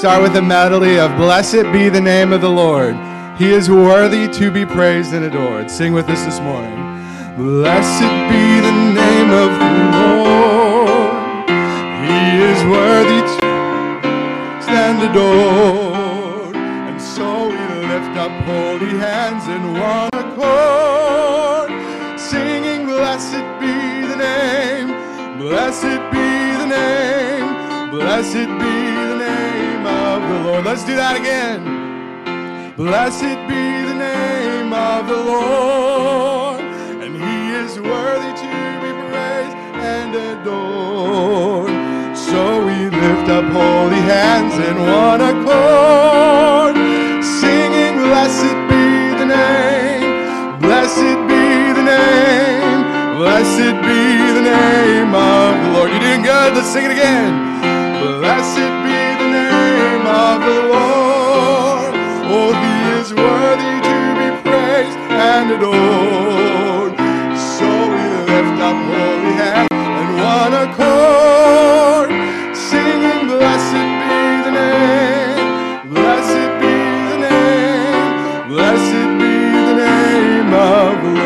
start with a melody of Blessed Be the Name of the Lord. He is worthy to be praised and adored. Sing with us this morning. Blessed be the name of the Lord. He is worthy to stand adored. And so we lift up holy hands in one accord, singing, Blessed be the name, blessed be the name, blessed be the name of the Lord. Let's do that again. Blessed be the name of the Lord, and He is worthy to be praised and adored. So we lift up holy hands in one accord, singing, Blessed be the name, blessed be the name, blessed be the name of the Lord. You're doing good. Let's sing it again. Blessed be the name of the Lord. Oh, He is worthy to be praised and adored. So we lift up holy hands in one accord, singing, Blessed be the name, blessed be the name, blessed be the name of the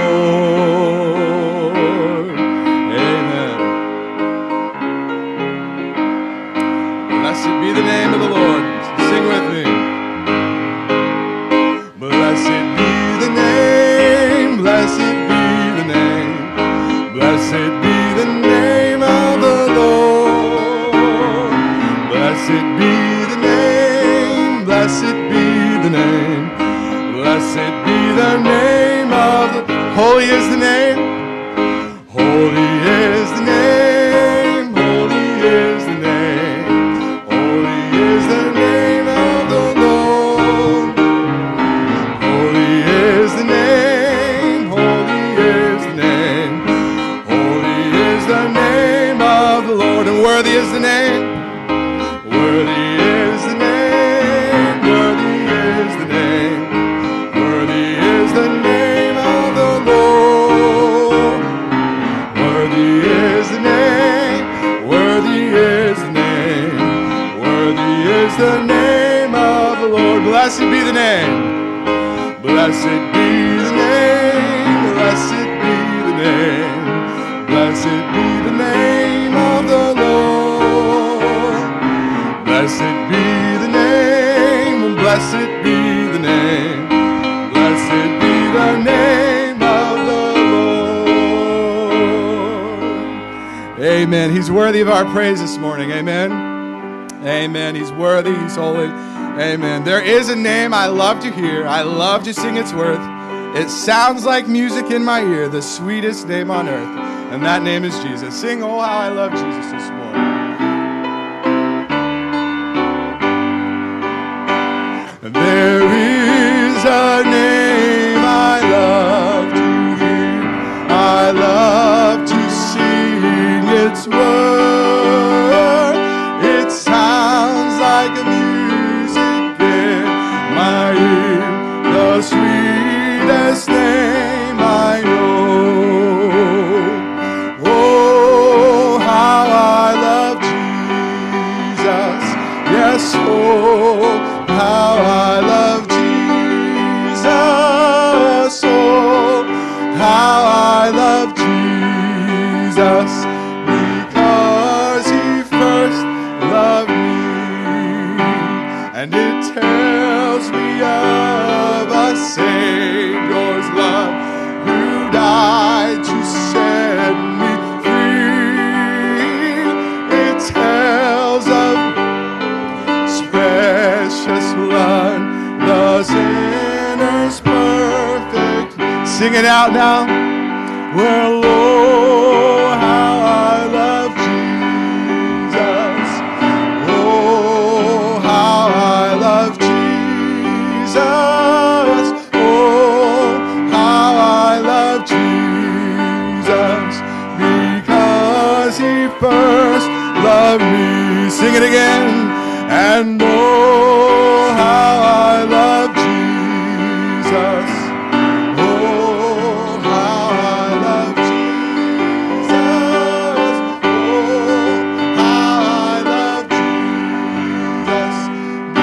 Lord. Amen. Blessed be the name of the Lord. Sing with me. Blessed be the name, blessed be the name, blessed be the name of the Lord. Blessed be the name, blessed be the name, blessed be the name of the Holy is the name, holy is the name, holy is the name, holy is the name of the Lord. Holy is the name, holy is the name, holy is the name of the Lord, and worthy is the name, worthy is the name, worthy is the name, worthy is the name of the Lord. Worthy is the name, worthy is the name, worthy is the name of the Lord. Blessed be the name. Blessed be the name, blessed be the name, blessed be the name of the Lord. Blessed be the name, blessed be the name, blessed be the name of the Lord. Amen. He's worthy of our praise this morning. Amen. Amen. He's worthy. He's holy. Amen. There is a name I love to hear. I love to sing its worth. It sounds like music in my ear, the sweetest name on earth, and that name is Jesus. Sing, oh, how I love Jesus this morning. There is a name I love to hear. I love to sing its word. It sounds like a music in my ear, the sweetest name I know. Oh, how I love Jesus. Yes, oh, how I love Jesus. Oh, how I love Jesus, because He first loved me. And it tells me of a Savior's love, who died to set me free. It tells of precious blood, the sinner's perfect. Sing it out now. Well, oh, how I love Jesus. Oh, how I love Jesus. Oh, how I love Jesus, because He first loved me. Sing it again. And oh, how I love Jesus. Oh, how I love Jesus. Oh, how I love Jesus,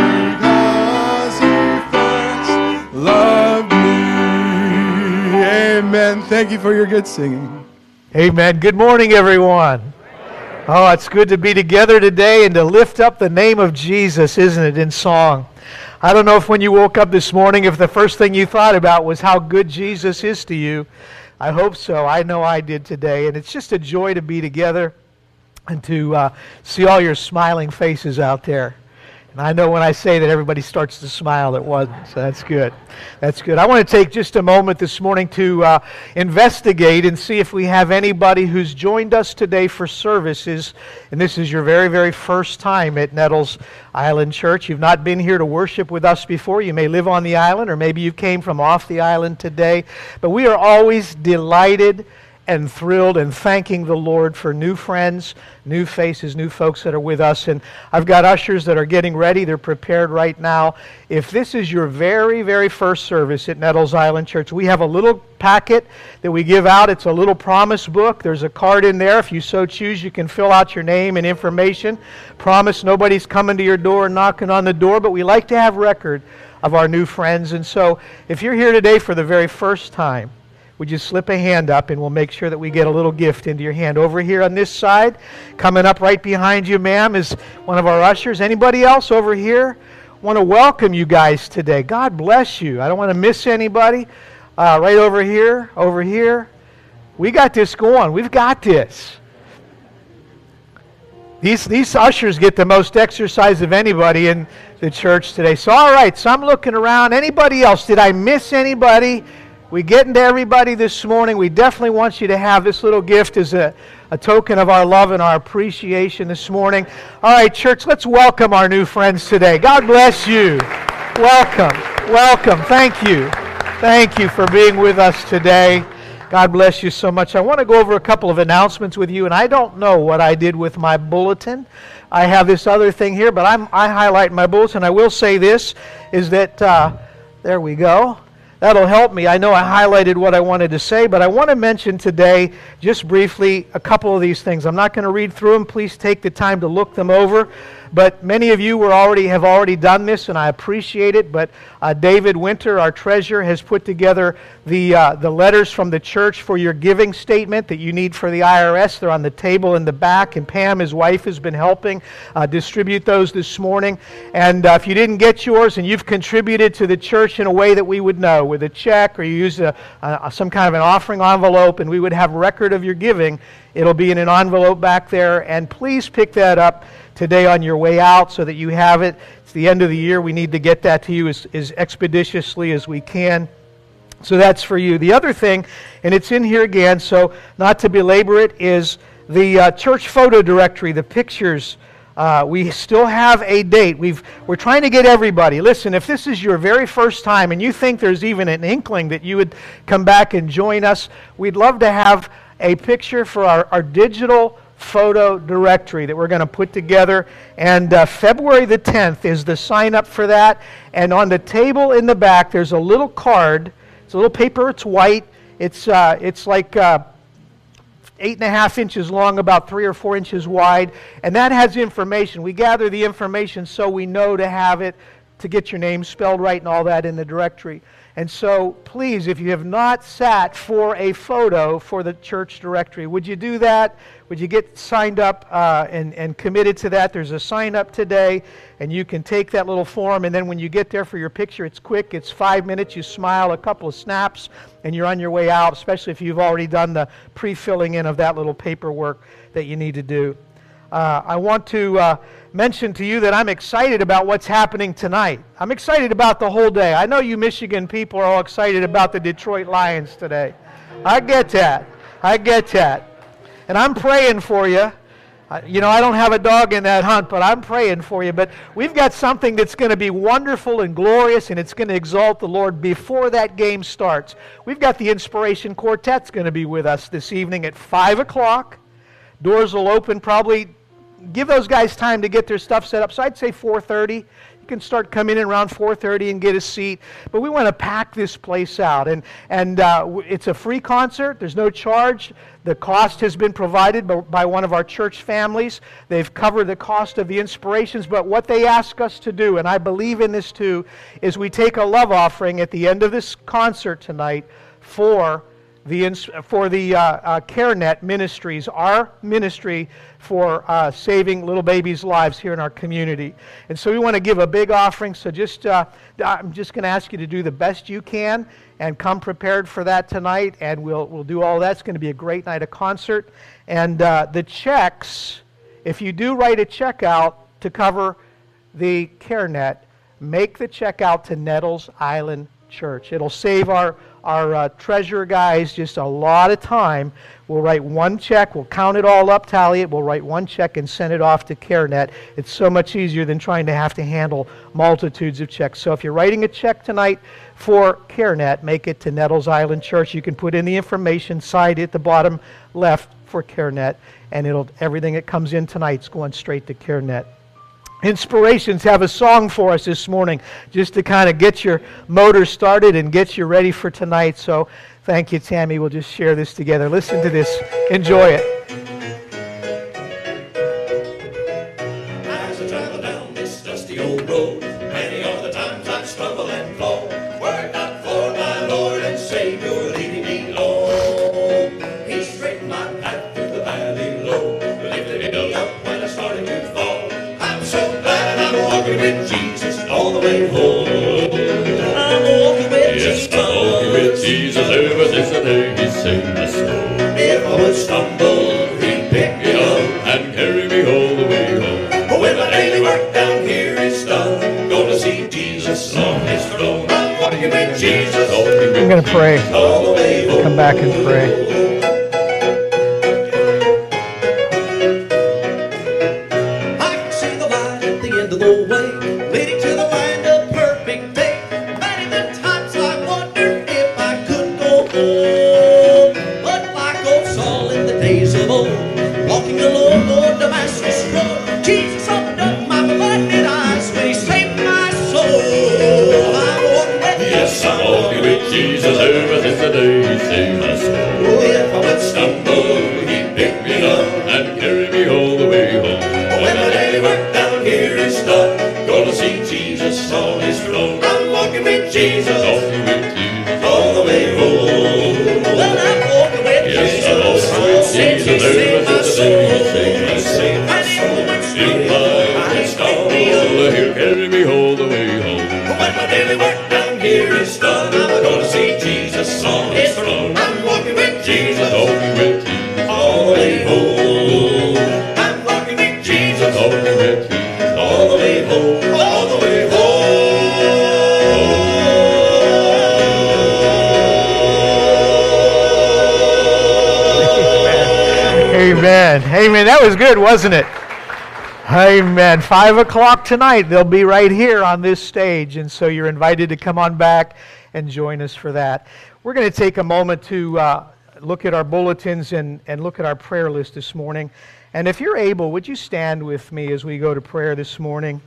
thank you for your good singing. Amen. Good morning, everyone. Oh, it's good to be together today and to lift up the name of Jesus, isn't it, in song? I don't know if when you woke up this morning, if the first thing you thought about was how good Jesus is to you. I hope so. I know I did today. And it's just a joy to be together and to see all your smiling faces out there. And I know when I say that, everybody starts to smile at once. So that's good. That's good. I want to take just a moment this morning to investigate and see if we have anybody who's joined us today for services. And this is your very, very first time at Nettles Island Church. You've not been here to worship with us before. You may live on the island, or maybe you came from off the island today. But we are always delighted and thrilled and thanking the Lord for new friends, new faces, new folks that are with us. And I've got ushers that are getting ready. They're prepared right now. If this is your very, very first service at Nettles Island Church, we have a little packet that we give out. It's a little promise book. There's a card in there. If you so choose, you can fill out your name and information. Promise nobody's coming to your door and knocking on the door, but we like to have record of our new friends. And so if you're here today for the very first time, would you slip a hand up and we'll make sure that we get a little gift into your hand. Over here on this side, coming up right behind you, ma'am, is one of our ushers. Anybody else over here? Want to welcome you guys today. God bless you. I don't want to miss anybody. Right over here, over here. We got this going. We've got this. These ushers get the most exercise of anybody in the church today. So all right, so I'm looking around. Anybody else? Did I miss anybody? We getting to everybody this morning. We definitely want you to have this little gift as a token of our love and our appreciation this morning. All right, church, let's welcome our new friends today. God bless you. Welcome. Welcome. Thank you. Thank you for being with us today. God bless you so much. I want to go over a couple of announcements with you, and I don't know what I did with my bulletin. I have this other thing here, but I highlight my bulletin. I will say this, is that, there we go. That'll help me. I know I highlighted what I wanted to say, but I want to mention today, just briefly, a couple of these things. I'm not going to read through them. Please take the time to look them over. But many of you have already done this, and I appreciate it. But David Winter, our treasurer, has put together the letters from the church for your giving statement that you need for the IRS. They're on the table in the back, and Pam, his wife, has been helping distribute those this morning. And if you didn't get yours and you've contributed to the church in a way that we would know, with a check, or you use some kind of an offering envelope, and we would have record of your giving, it'll be in an envelope back there. And please pick that up today on your way out so that you have it. It's the end of the year. We need to get that to you as expeditiously as we can. So that's for you. The other thing, and it's in here again, so not to belabor it, is the church photo directory, the pictures. We still have a date. We're trying to get everybody. Listen, if this is your very first time and you think there's even an inkling that you would come back and join us, we'd love to have a picture for our digital photo directory that we're going to put together. And February the 10th is the sign up for that. And on the table in the back, there's a little card. It's a little paper. It's white. It's like 8.5 inches long, about 3 or 4 inches wide. And that has information. We gather the information so we know to have it, to get your name spelled right and all that in the directory. And so, please, if you have not sat for a photo for the church directory, would you do that? Would you get signed up and committed to that? There's a sign up today, and you can take that little form, and then when you get there for your picture, it's quick. It's 5 minutes. You smile, a couple of snaps, and you're on your way out, especially if you've already done the pre-filling in of that little paperwork that you need to do. I want to mention to you that I'm excited about what's happening tonight. I'm excited about the whole day. I know you Michigan people are all excited about the Detroit Lions today. I get that. I get that. And I'm praying for you. You know, I don't have a dog in that hunt, but I'm praying for you. But we've got something that's going to be wonderful and glorious, and it's going to exalt the Lord before that game starts. We've got the Inspiration Quartet's going to be with us this evening at 5 o'clock. Doors will open probably. Give those guys time to get their stuff set up. So I'd say 4:30. You can start coming in around 4:30 and get a seat. But we want to pack this place out. And it's a free concert. There's no charge. The cost has been provided by one of our church families. They've covered the cost of the Inspirations. But what they ask us to do, and I believe in this too, is we take a love offering at the end of this concert tonight for for the CareNet Ministries, our ministry for saving little babies' lives here in our community. And so we want to give a big offering. So I'm just going to ask you to do the best you can and come prepared for that tonight. And we'll do all that. It's going to be a great night of concert. And the checks, if you do write a check out to cover the CareNet, make the check out to Nettles Island Church. It'll save our treasurer guys just a lot of time. We'll write one check, we'll count it all up, tally it, we'll write one check and send it off to CareNet. It's so much easier than trying to have to handle multitudes of checks. So if you're writing a check tonight for CareNet, make it to Nettles Island Church. You can put in the information side at the bottom left for CareNet, and everything that comes in tonight's going straight to CareNet. Inspirations have a song for us this morning just to kind of get your motor started and get you ready for tonight. So thank you, Tammy. We'll just share this together. Listen to this. Enjoy it. As I travel down this dusty old road, many are the times I stumble and fall. Were it not for my Lord and Savior leading me low, He straightened my path through the valley low, lifted me up when I started to fall. So glad I'm walking with Jesus all the way home. I'm walking with Jesus. I'm walking with Jesus ever since the day He saved my soul. If I would stumble, He'd pick me up and carry me all the way home. But when my daily work down here is done, gonna see Jesus on His throne. I'm walking with Jesus. I'm going to pray. All the way home. Come back and pray. The way leading to the land of perfect day. Many the times I wondered if I could go home, but like old Saul in the days of old, walking alone on Damascus road, Jesus opened up my blinded eyes when He saved my soul. I'm walking with Jesus. Yes, I'm walking with Jesus ever since the day He saved my soul. If I would stumble, He'd pick me up and carry me all the way home. When my daily work down here is done, gonna see Jesus on His throne. I'm walking with Jesus, walking with Jesus all the way home. Well, I'm walking with Jesus, I'm walking with Jesus ever since the day He saved my soul. In my storm, He'll carry me all the way home. When my daily work down here is done, I'm gonna see Jesus on His throne. I'm walking with Jesus, walking with Jesus all the way home. I'm walking with Jesus, walking with Jesus all the way home, all the way home. Amen. Amen. That was good, wasn't it? Amen. 5 o'clock tonight, they'll be right here on this stage, and so you're invited to come on back and join us for that. We're going to take a moment to look at our bulletins and look at our prayer list this morning. And if you're able, would you stand with me as we go to prayer this morning?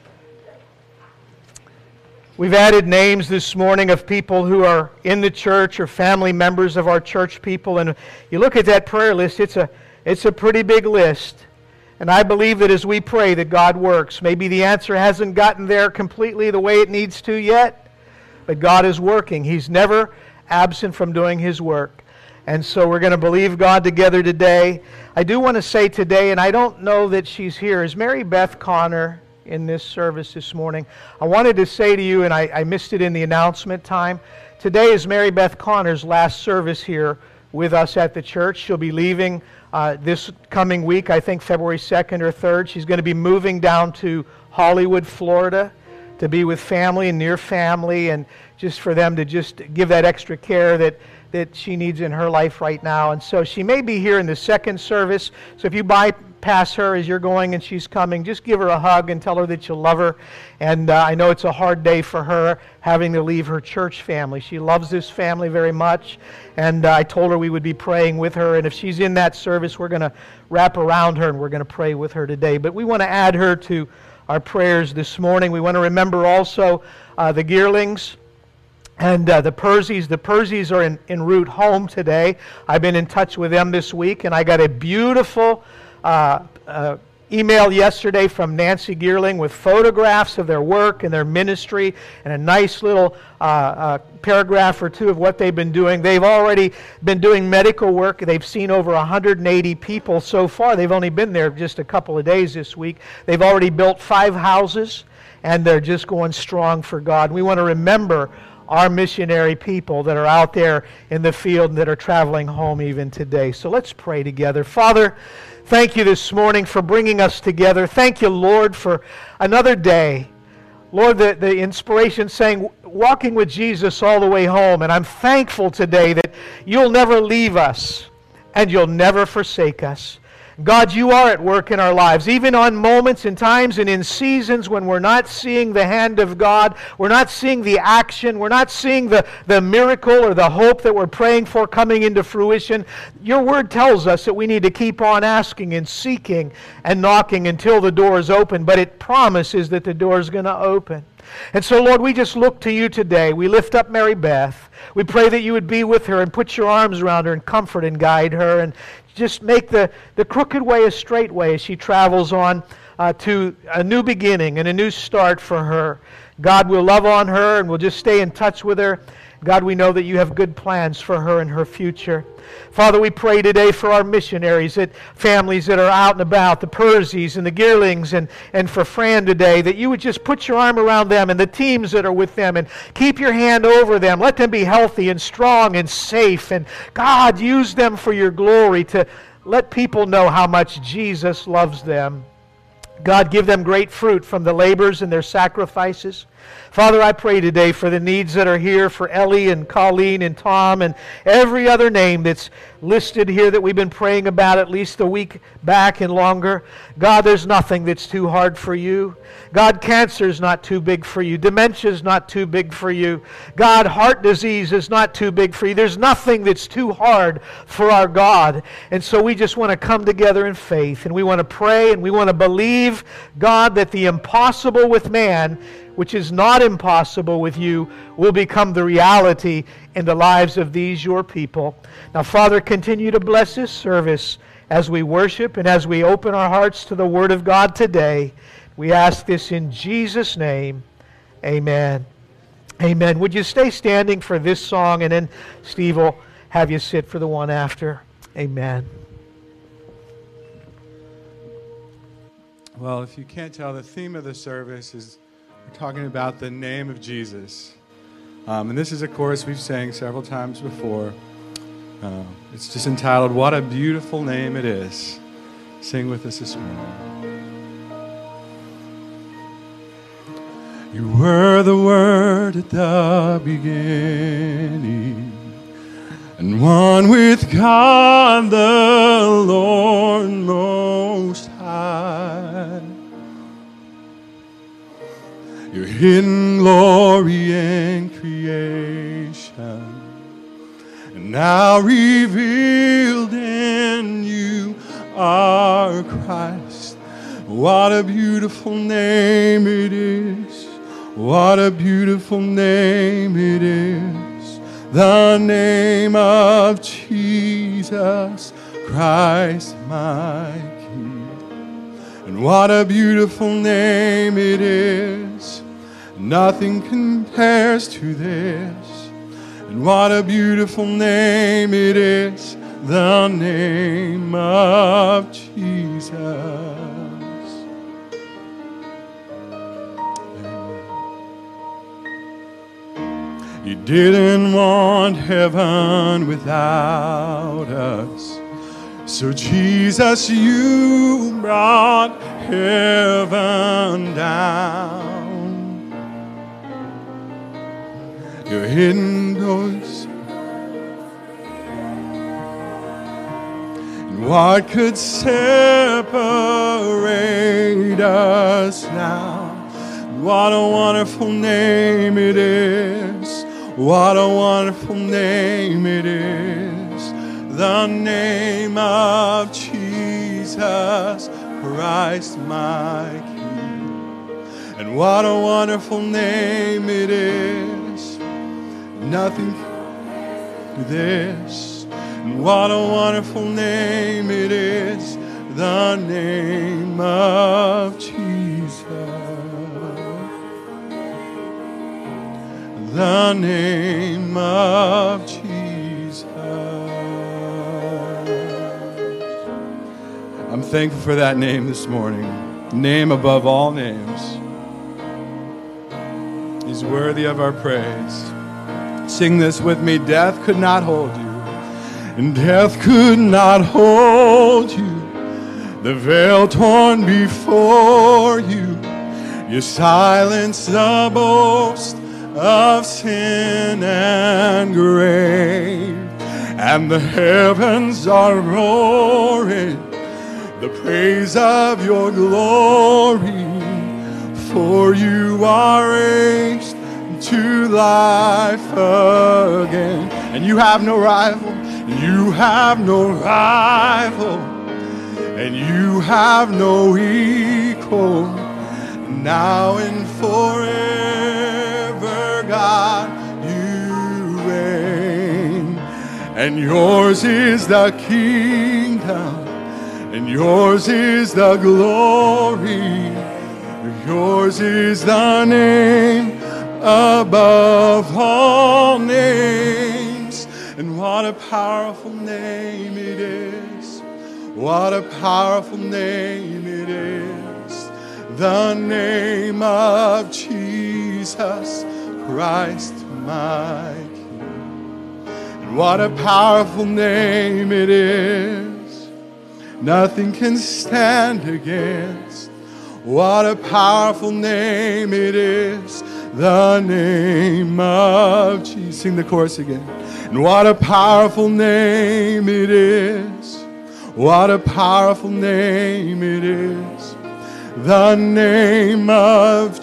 We've added names this morning of people who are in the church or family members of our church people. And you look at that prayer list, it's a pretty big list. And I believe that as we pray that God works. Maybe the answer hasn't gotten there completely the way it needs to yet, but God is working. He's never absent from doing His work. And so we're going to believe God together today. I do want to say today, and I don't know that she's here, is Mary Beth Connor in this service this morning? I wanted to say to you, and I missed it in the announcement time, today is Mary Beth Connor's last service here with us at the church. She'll be leaving this coming week, I think February 2nd or 3rd. She's going to be moving down to Hollywood, Florida, to be with family and near family, and just for them to just give that extra care that she needs in her life right now. And so she may be here in the second service. So if you bypass her as you're going and she's coming, just give her a hug and tell her that you love her. And I know it's a hard day for her having to leave her church family. She loves this family very much. And I told her we would be praying with her. And if she's in that service, we're going to wrap around her and we're going to pray with her today. But we want to add her to our prayers this morning. We want to remember also the Gearlings and the Persies. The Persies are en route home today. I've been in touch with them this week, and I got a beautiful email yesterday from Nancy Geerling with photographs of their work and their ministry and a nice little paragraph or two of what they've been doing. They've already been doing medical work. They've seen over 180 people so far. They've only been there just a couple of days this week. They've already built 5 houses, and they're just going strong for God. We want to remember our missionary people that are out there in the field and that are traveling home even today. So let's pray together. Father, thank you this morning for bringing us together. Thank you, Lord, for another day. Lord, the inspiration saying, walking with Jesus all the way home. And I'm thankful today that you'll never leave us and you'll never forsake us. God, you are at work in our lives, even on moments and times and in seasons when we're not seeing the hand of God, we're not seeing the action, we're not seeing the miracle or the hope that we're praying for coming into fruition. Your word tells us that we need to keep on asking and seeking and knocking until the door is open, but it promises that the door is going to open. And so, Lord, we just look to you today. We lift up Mary Beth. We pray that you would be with her and put your arms around her and comfort and guide her and just make the crooked way a straight way as she travels on to a new beginning and a new start for her. God, will love on her and we'll just stay in touch with her. God, we know that you have good plans for her and her future. Father, we pray today for our missionaries, that families that are out and about, the Persies and the Geerlings, and for Fran today, that you would just put your arm around them and the teams that are with them and keep your hand over them. Let them be healthy and strong and safe. And God, use them for your glory to let people know how much Jesus loves them. God, give them great fruit from the labors and their sacrifices. Father, I pray today for the needs that are here for Ellie and Colleen and Tom and every other name that's listed here that we've been praying about at least a week back and longer. God, there's nothing that's too hard for you. God, cancer's not too big for you. Dementia's not too big for you. God, heart disease is not too big for you. There's nothing that's too hard for our God. And so we just want to come together in faith, and we want to pray, and we want to believe, God, that the impossible with man, which is not impossible with you, will become the reality in the lives of these your people. Now, Father, continue to bless this service as we worship and as we open our hearts to the Word of God today. We ask this in Jesus' name. Amen. Amen. Would you stay standing for this song, and then Steve will have you sit for the one after. Amen. Well, if you can't tell, the theme of the service is we're talking about the name of Jesus. And this is a chorus we've sang several times before. It's just entitled, What a Beautiful Name It Is. Sing with us this morning. You were the Word at the beginning, and one with God the Lord Most High. Your hidden glory in creation, and now revealed in you are Christ. What a beautiful name it is. What a beautiful name it is. The name of Jesus Christ my King. And what a beautiful name it is. Nothing compares to this. And what a beautiful name it is. The name of Jesus. You didn't want heaven without us. So Jesus, you brought heaven down. Your hidden ghost. And what could separate us now? What a wonderful name it is. What a wonderful name it is. The name of Jesus Christ my King. And what a wonderful name it is. Nothing to this. And what a wonderful name it is. the name of Jesus. The name of Jesus. I'm thankful for that name this morning. Name above all names. He's worthy of our praise. Sing this with me. Death could not hold you, and death could not hold you. The veil torn before you. You silenced the boast of sin and grave. And the heavens are roaring the praise of your glory. For you are raised to life again. And you have no rival. You have no rival. And you have no equal. Now and forever, God, you reign. And yours is the kingdom. And yours is the glory. Yours is the name above all names. And what a powerful name it is. What a powerful name it is. The name of Jesus Christ my King. And what a powerful name it is. Nothing can stand against. What a powerful name it is. The name of Jesus. Sing the chorus again. And what a powerful name it is. What a powerful name it is. The name of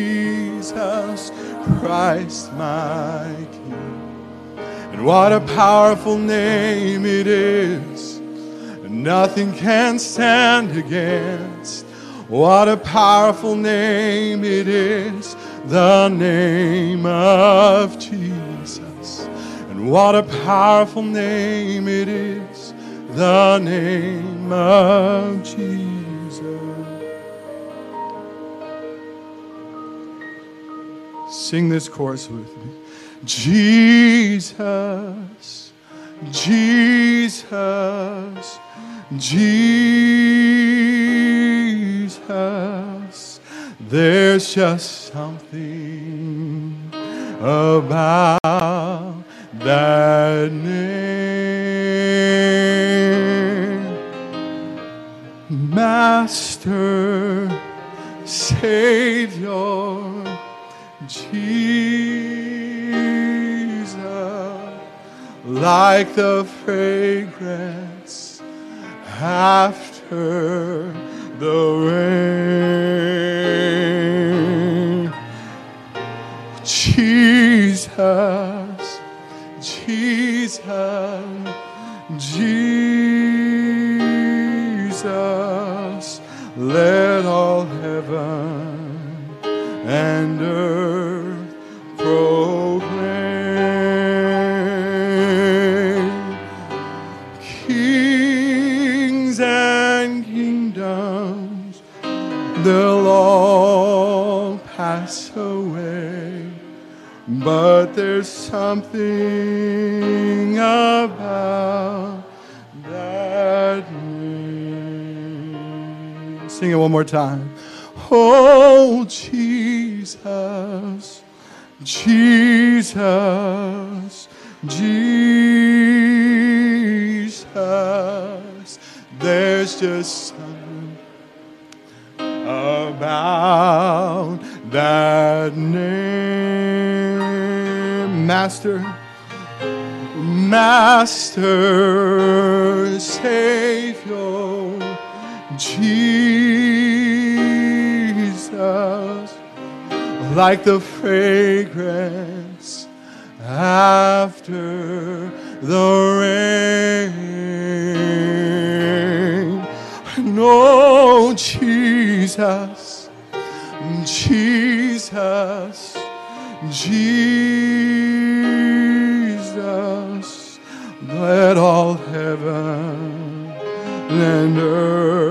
Jesus Christ my King. And what a powerful name it is. Nothing can stand against. What a powerful name it is. The name of Jesus. And what a powerful name it is. The name of Jesus. Sing this chorus with me. Jesus, Jesus, Jesus. There's just something about that name. Master, Savior, Jesus, like the fragrance after the rain. Jesus, Jesus, Jesus, let all heaven and earth proclaim. Kings and kingdoms, they'll all pass away, but there's something about that name. Sing it one more time. Oh, Jesus, Jesus, Jesus, there's just something about that name. Master, Master, Savior, Jesus, like the fragrance after the rain. No, Jesus, Jesus, Jesus, let all heaven and earth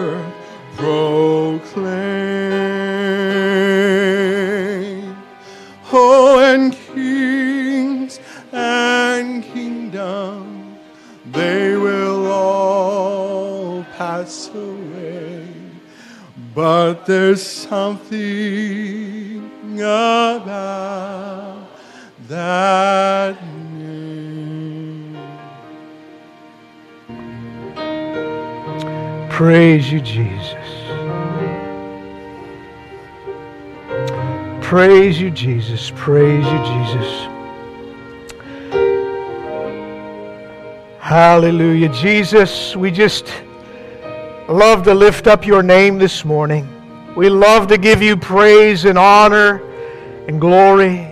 Oh, and kings and kingdoms, they will all pass away. But there's something about that name. Praise you, Jesus. Praise you, Jesus. Praise you, Jesus. Hallelujah. Jesus, we just love to lift up your name this morning. We love to give you praise and honor and glory.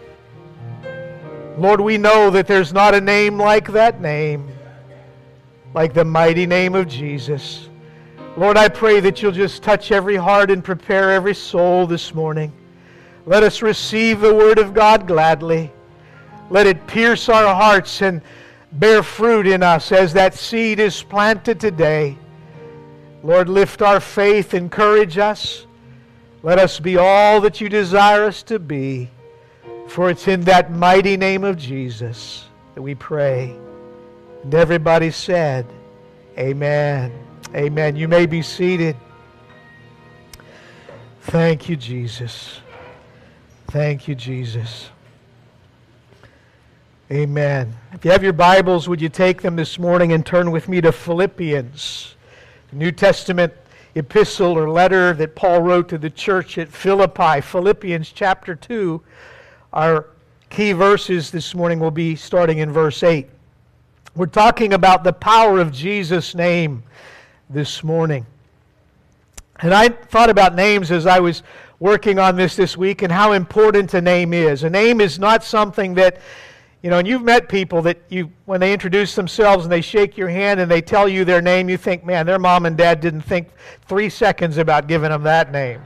Lord, we know that there's not a name like that name, like the mighty name of Jesus. Lord, I pray that you'll just touch every heart and prepare every soul this morning. Let us receive the Word of God gladly. Let it pierce our hearts and bear fruit in us as that seed is planted today. Lord, lift our faith, encourage us. Let us be all that you desire us to be. For it's in that mighty name of Jesus that we pray. And everybody said, amen. Amen. You may be seated. Thank you, Jesus. Thank you, Jesus. Amen. If you have your Bibles, would you take them this morning and turn with me to Philippians, the New Testament epistle or letter that Paul wrote to the church at Philippi. Philippians chapter 2. Our key verses this morning will be starting in verse 8. We're talking about the power of Jesus' name this morning. And I thought about names as I was working on this week and how important a name is. A name is not something that, and you've met people that when they introduce themselves and they shake your hand and they tell you their name, you think, man, their mom and dad didn't think 3 seconds about giving them that name.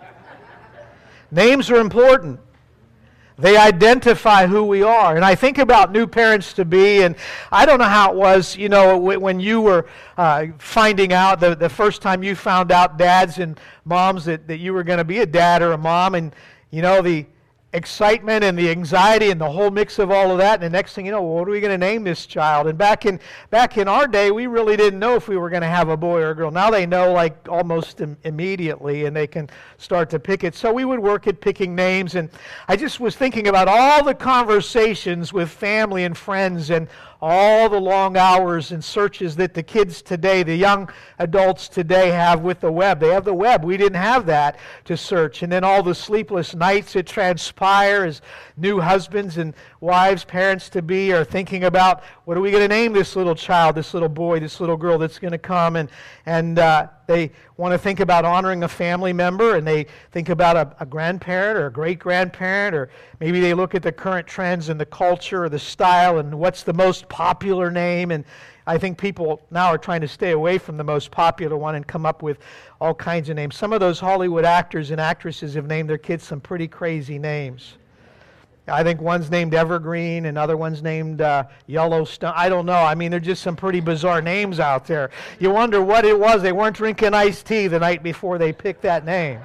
Names are important. They identify who we are. And I think about new parents-to-be, and I don't know how it was, when you were finding out, the first time you found out, dads and moms, that you were going to be a dad or a mom, and, the excitement and the anxiety and the whole mix of all of that, and the next thing you know, what are we going to name this child? And back in our day, we really didn't know if we were going to have a boy or a girl. Now they know like almost immediately, and they can start to pick it. So we would work at picking names, and I just was thinking about all the conversations with family and friends and all the long hours and searches that the kids today, the young adults today have with the web. They have the web. We didn't have that to search. And then all the sleepless nights that transpire as new husbands and wives, parents-to-be, are thinking about, what are we going to name this little child, this little boy, this little girl that's going to come? And they want to think about honoring a family member, and they think about a grandparent or a great-grandparent, or maybe they look at the current trends in the culture or the style and what's the most popular name. And I think people now are trying to stay away from the most popular one and come up with all kinds of names. Some of those Hollywood actors and actresses have named their kids some pretty crazy names. I think one's named Evergreen, and other one's named Yellowstone. I don't know. I mean, they're just some pretty bizarre names out there. You wonder what it was. They weren't drinking iced tea the night before they picked that name.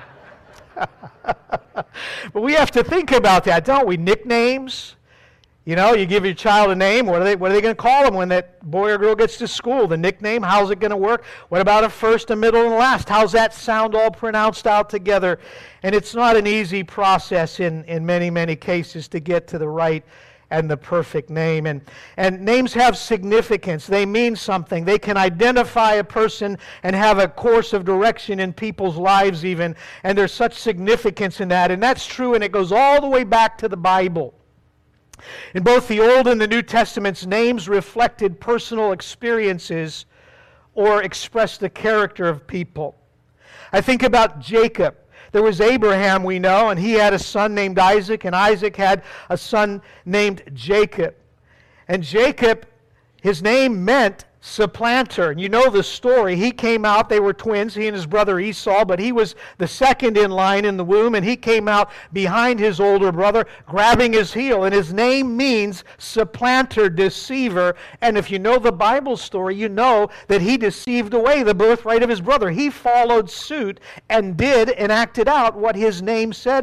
But we have to think about that, don't we? Nicknames. You give your child a name. What are they going to call them when that boy or girl gets to school? The nickname, how's it going to work? What about a first, a middle, and a last? How's that sound all pronounced out together? And it's not an easy process in many, many cases to get to the right and the perfect name. And names have significance. They mean something. They can identify a person and have a course of direction in people's lives even. And there's such significance in that. And that's true, and it goes all the way back to the Bible. In both the Old and the New Testaments, names reflected personal experiences or expressed the character of people. I think about Jacob. There was Abraham, we know, and he had a son named Isaac, and Isaac had a son named Jacob. And Jacob, his name meant supplanter. And you know the story. He came out, they were twins, he and his brother Esau, but he was the second in line in the womb, and he came out behind his older brother, grabbing his heel. And his name means supplanter, deceiver. And if you know the Bible story, you know that he deceived away the birthright of his brother. He followed suit and did and acted out what his name said.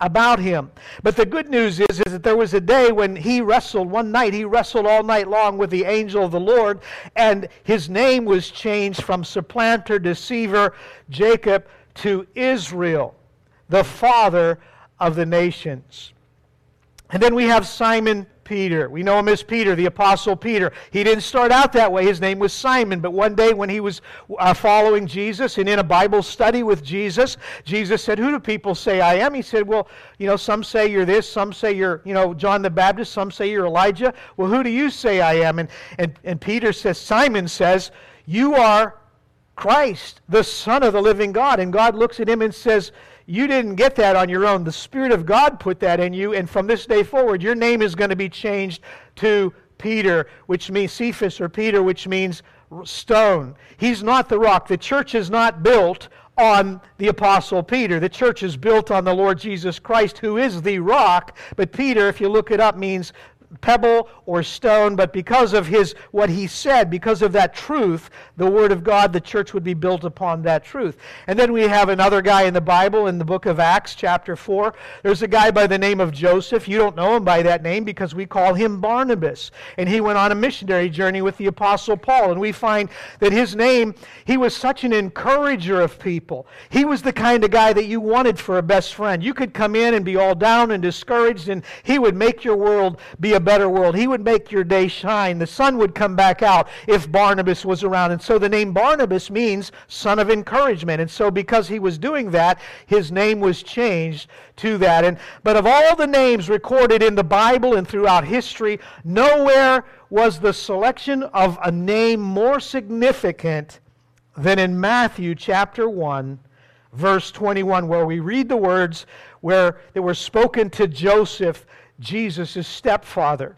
about him. But the good news is that there was a day when he wrestled, one night, he wrestled all night long with the angel of the Lord, and his name was changed from supplanter, deceiver, Jacob, to Israel, the father of the nations. And then we have Simon Peter. We know him as Peter, the Apostle Peter. He didn't start out that way. His name was Simon. But one day when he was following Jesus and in a Bible study with Jesus, Jesus said, "Who do people say I am?" He said, "Well, some say you're this, some say you're, John the Baptist, some say you're Elijah. Well, who do you say I am?" And Peter says, Simon says, "You are Christ, the Son of the living God." And God looks at him and says, "You didn't get that on your own. The Spirit of God put that in you, and from this day forward, your name is going to be changed to Peter, which means Cephas, or Peter, which means stone." He's not the rock. The church is not built on the Apostle Peter. The church is built on the Lord Jesus Christ, who is the rock. But Peter, if you look it up, means pebble or stone, but because of what he said, because of that truth, the Word of God, the church would be built upon that truth. And then we have another guy in the Bible, in the book of Acts, chapter 4. There's a guy by the name of Joseph. You don't know him by that name because we call him Barnabas. And he went on a missionary journey with the Apostle Paul. And we find that his name, he was such an encourager of people. He was the kind of guy that you wanted for a best friend. You could come in and be all down and discouraged, and he would make your world be a better world. He would make your day shine. The sun would come back out if Barnabas was around. And so the name Barnabas means son of encouragement. And so because he was doing that, his name was changed to that. But of all the names recorded in the Bible and throughout history, nowhere was the selection of a name more significant than in Matthew chapter 1, verse 21, where we read the words that were spoken to Joseph, Jesus' stepfather.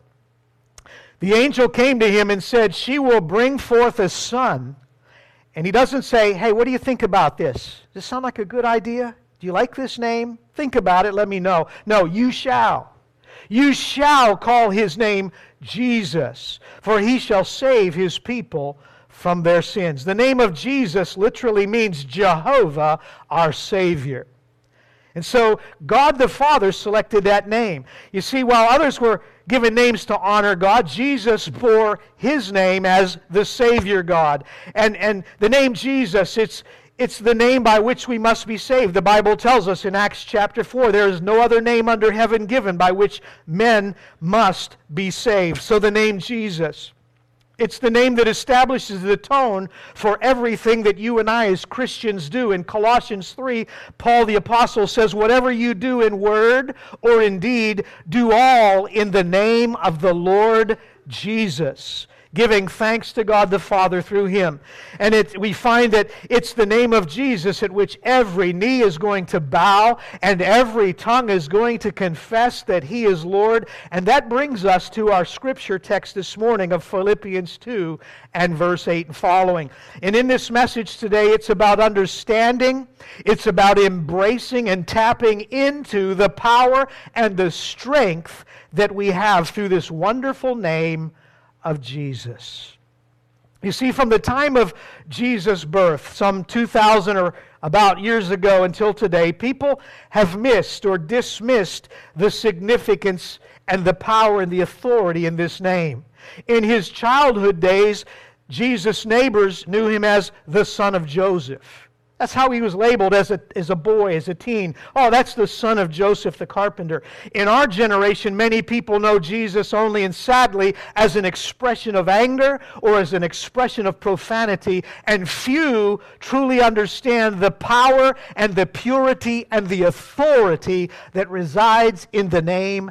The angel came to him and said, "She will bring forth a son." And he doesn't say, "Hey, what do you think about this? Does this sound like a good idea? Do you like this name? Think about it, let me know." No, you shall. You shall call his name Jesus, for he shall save his people from their sins. The name of Jesus literally means Jehovah, our Savior. And so God the Father selected that name. You see, while others were given names to honor God, Jesus bore his name as the Savior God. And the name Jesus, it's the name by which we must be saved. The Bible tells us in Acts chapter 4, there is no other name under heaven given by which men must be saved. So the name Jesus. It's the name that establishes the tone for everything that you and I as Christians do. In Colossians 3, Paul the Apostle says, "Whatever you do in word or in deed, do all in the name of the Lord Jesus, giving thanks to God the Father through him." And we find that it's the name of Jesus at which every knee is going to bow and every tongue is going to confess that he is Lord. And that brings us to our scripture text this morning of Philippians 2 and verse 8 and following. And in this message today, it's about understanding, it's about embracing and tapping into the power and the strength that we have through this wonderful name of Jesus. You see, from the time of Jesus' birth, some 2,000 or about years ago until today, people have missed or dismissed the significance and the power and the authority in this name. In his childhood days, Jesus' neighbors knew him as the son of Joseph. That's how he was labeled as a boy, as a teen. Oh, that's the son of Joseph the carpenter. In our generation, many people know Jesus only and sadly as an expression of anger or as an expression of profanity, and few truly understand the power and the purity and the authority that resides in the name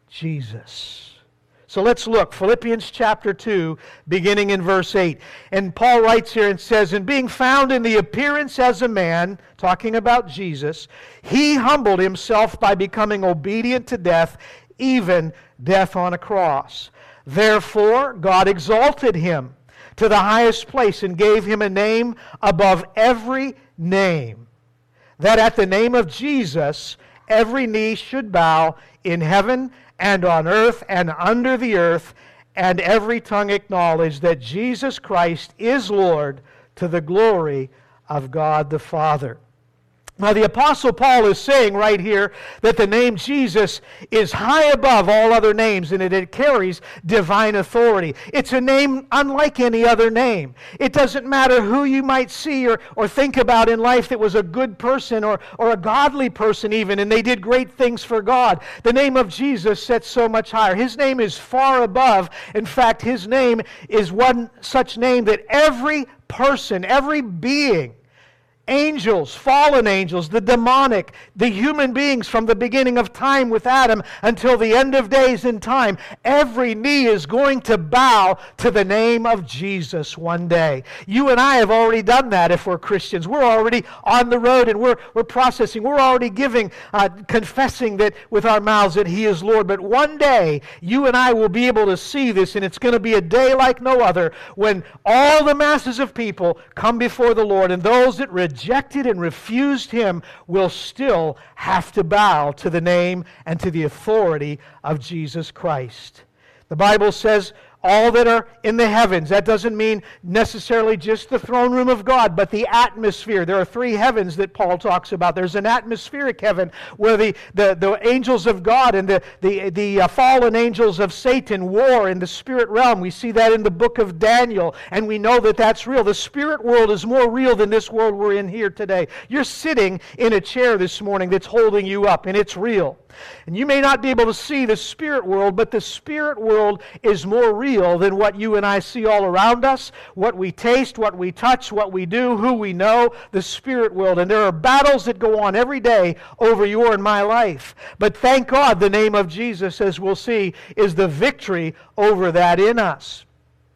Jesus. So let's look. Philippians chapter 2, beginning in verse 8. And Paul writes here and says, "And being found in the appearance as a man," talking about Jesus, "he humbled himself by becoming obedient to death, even death on a cross. Therefore God exalted him to the highest place and gave him a name above every name, that at the name of Jesus every knee should bow in heaven and on earth and under the earth, and every tongue acknowledge that Jesus Christ is Lord, to the glory of God the Father." Now, the Apostle Paul is saying right here that the name Jesus is high above all other names and it carries divine authority. It's a name unlike any other name. It doesn't matter who you might see or think about in life that was a good person or a godly person even, and they did great things for God. The name of Jesus sets so much higher. His name is far above. In fact, His name is one such name that every person, every being, angels, fallen angels, the demonic, the human beings from the beginning of time with Adam until the end of days in time, every knee is going to bow to the name of Jesus one day. You and I have already done that if we're Christians. We're already on the road and we're processing. We're already confessing that with our mouths that He is Lord. But one day, you and I will be able to see this, and it's going to be a day like no other when all the masses of people come before the Lord, and those that rejected and refused Him will still have to bow to the name and to the authority of Jesus Christ. The Bible says all that are in the heavens. That doesn't mean necessarily just the throne room of God, but the atmosphere. There are three heavens that Paul talks about. There's an atmospheric heaven where the angels of God and the fallen angels of Satan war in the spirit realm. We see that in the book of Daniel, and we know that that's real. The spirit world is more real than this world we're in here today. You're sitting in a chair this morning that's holding you up, and it's real. And you may not be able to see the spirit world, but the spirit world is more real than what you and I see all around us, what we taste, what we touch, what we do, who we know, the spirit world. And there are battles that go on every day over your and my life. But thank God the name of Jesus, as we'll see, is the victory over that in us.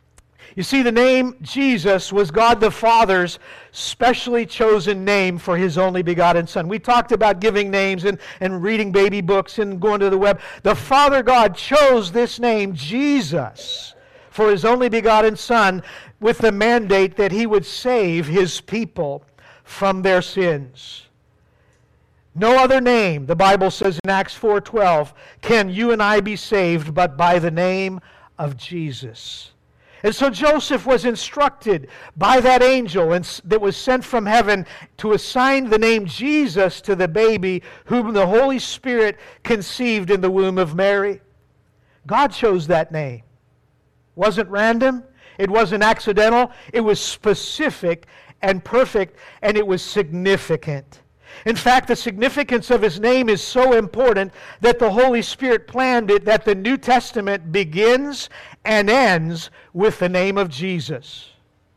You see, the name Jesus was God the Father's specially chosen name for His only begotten Son. We talked about giving names and reading baby books and going to the web. The Father God chose this name, Jesus, for His only begotten Son with the mandate that He would save His people from their sins. No other name, the Bible says in Acts 4:12, can you and I be saved but by the name of Jesus. And so Joseph was instructed by that angel that was sent from heaven to assign the name Jesus to the baby whom the Holy Spirit conceived in the womb of Mary. God chose that name. It wasn't random. It wasn't accidental. It was specific and perfect, and it was significant. In fact, the significance of His name is so important that the Holy Spirit planned it that the New Testament begins and ends with the name of Jesus.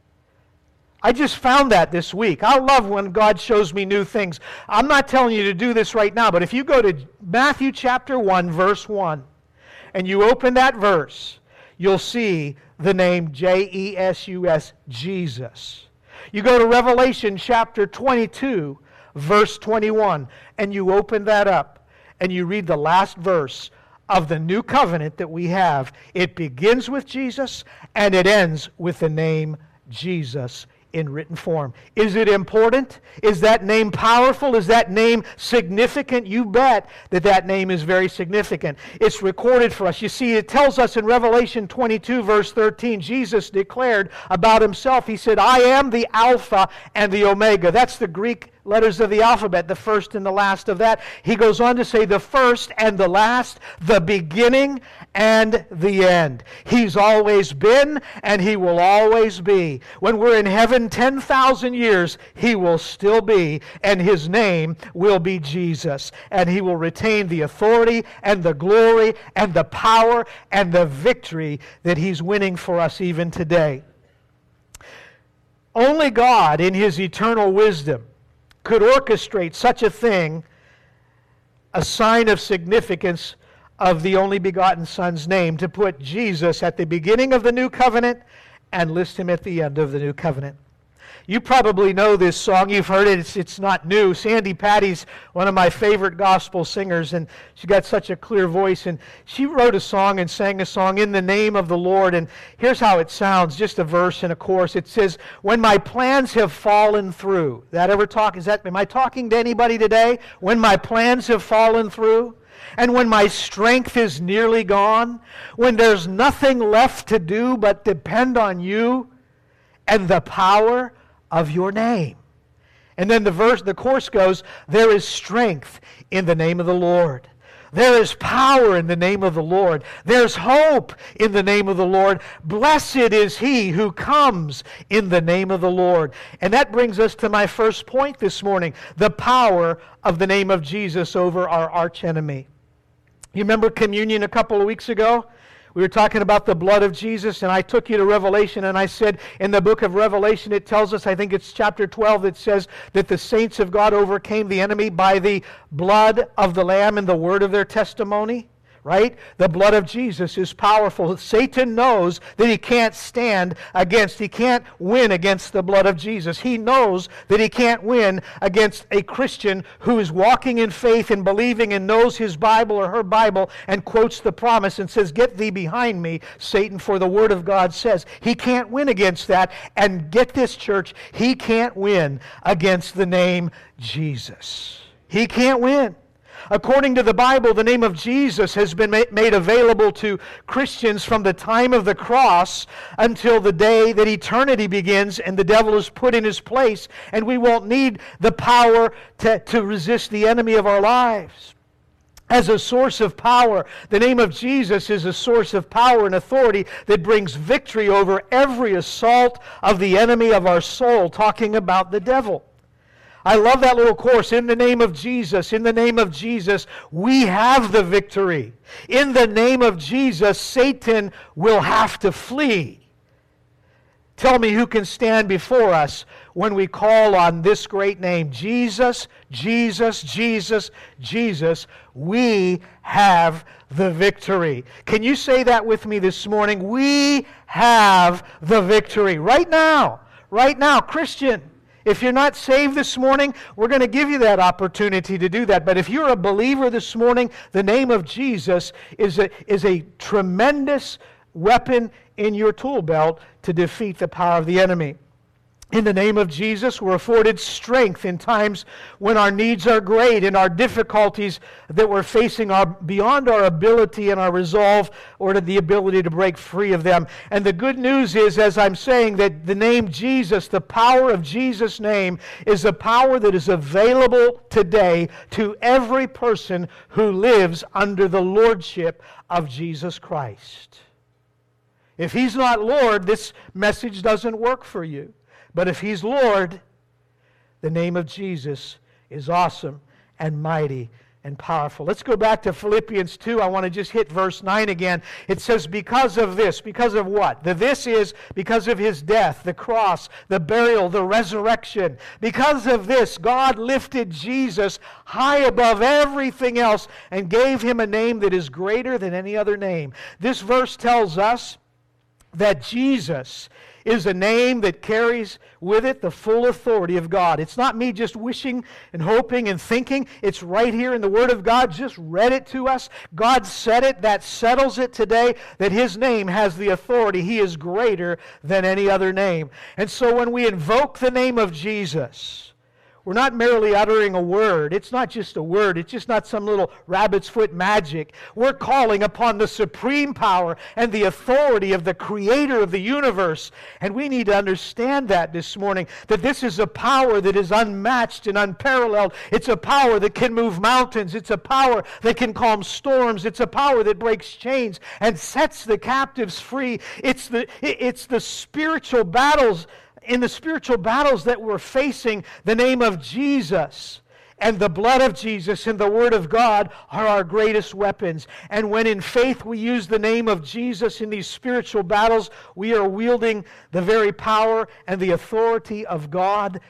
I just found that this week. I love when God shows me new things. I'm not telling you to do this right now, but if you go to Matthew chapter 1, verse 1, and you open that verse, you'll see the name J-E-S-U-S, Jesus. You go to Revelation chapter 22, verse 21, and you open that up and you read the last verse of the new covenant that we have. It begins with Jesus and it ends with the name Jesus in written form. Is it important? Is that name powerful? Is that name significant? You bet that that name is very significant. It's recorded for us. You see, it tells us in Revelation 22, verse 13, Jesus declared about Himself, He said, I am the Alpha and the Omega. That's the Greek letters of the alphabet, the first and the last of that. He goes on to say the first and the last, the beginning and the end. He's always been and He will always be. When we're in heaven 10,000 years, He will still be, and His name will be Jesus. And He will retain the authority and the glory and the power and the victory that He's winning for us even today. Only God in His eternal wisdom could orchestrate such a thing, a sign of significance of the only begotten Son's name, to put Jesus at the beginning of the new covenant and list Him at the end of the new covenant. You probably know this song. You've heard it. It's not new. Sandy Patty's one of my favorite gospel singers, and she got such a clear voice. And she wrote a song and sang a song, In the Name of the Lord. And here's how it sounds, just a verse and a chorus. It says, when my plans have fallen through. Am I talking to anybody today? When my plans have fallen through? And when my strength is nearly gone? When there's nothing left to do but depend on You and the power of Your name. And then the chorus goes, there is strength in the name of the Lord. There is power in the name of the Lord. There's hope in the name of the Lord. Blessed is he who comes in the name of the Lord. And that brings us to my first point this morning, the power of the name of Jesus over our archenemy. You remember communion a couple of weeks ago? We were talking about the blood of Jesus, and I took you to Revelation, and I said in the book of Revelation, it tells us, I think it's chapter 12, that says that the saints of God overcame the enemy by the blood of the Lamb and the word of their testimony. Right? The blood of Jesus is powerful. Satan knows that he can't he can't win against the blood of Jesus. He knows that he can't win against a Christian who is walking in faith and believing and knows his Bible or her Bible and quotes the promise and says, "Get thee behind me, Satan, for the word of God says." He can't win against that. And get this, church, he can't win against the name Jesus. He can't win. According to the Bible, the name of Jesus has been made available to Christians from the time of the cross until the day that eternity begins and the devil is put in his place, and we won't need the power to resist the enemy of our lives. As a source of power, the name of Jesus is a source of power and authority that brings victory over every assault of the enemy of our soul, talking about the devil. I love that little chorus, in the name of Jesus, in the name of Jesus, we have the victory. In the name of Jesus, Satan will have to flee. Tell me who can stand before us when we call on this great name, Jesus, Jesus, Jesus, Jesus. We have the victory. Can you say that with me this morning? We have the victory. Right now, Christian. If you're not saved this morning, we're going to give you that opportunity to do that. But if you're a believer this morning, the name of Jesus is a tremendous weapon in your tool belt to defeat the power of the enemy. In the name of Jesus, we're afforded strength in times when our needs are great and our difficulties that we're facing are beyond our ability and our resolve or to the ability to break free of them. And the good news is, as I'm saying, that the name Jesus, the power of Jesus' name, is a power that is available today to every person who lives under the lordship of Jesus Christ. If He's not Lord, this message doesn't work for you. But if He's Lord, the name of Jesus is awesome and mighty and powerful. Let's go back to Philippians 2. I want to just hit verse 9 again. It says, because of this, because of what? This is because of His death, the cross, the burial, the resurrection. Because of this, God lifted Jesus high above everything else and gave Him a name that is greater than any other name. This verse tells us that Jesus is a name that carries with it the full authority of God. It's not me just wishing and hoping and thinking. It's right here in the Word of God. Just read it to us. God said it. That settles it today, that His name has the authority. He is greater than any other name. And so when we invoke the name of Jesus, we're not merely uttering a word. It's not just a word. It's just not some little rabbit's foot magic. We're calling upon the supreme power and the authority of the Creator of the universe. And we need to understand that this morning, that this is a power that is unmatched and unparalleled. It's a power that can move mountains. It's a power that can calm storms. It's a power that breaks chains and sets the captives free. It's the spiritual battles. In the spiritual battles that we're facing, the name of Jesus and the blood of Jesus and the Word of God are our greatest weapons. And when in faith we use the name of Jesus in these spiritual battles, we are wielding the very power and the authority of God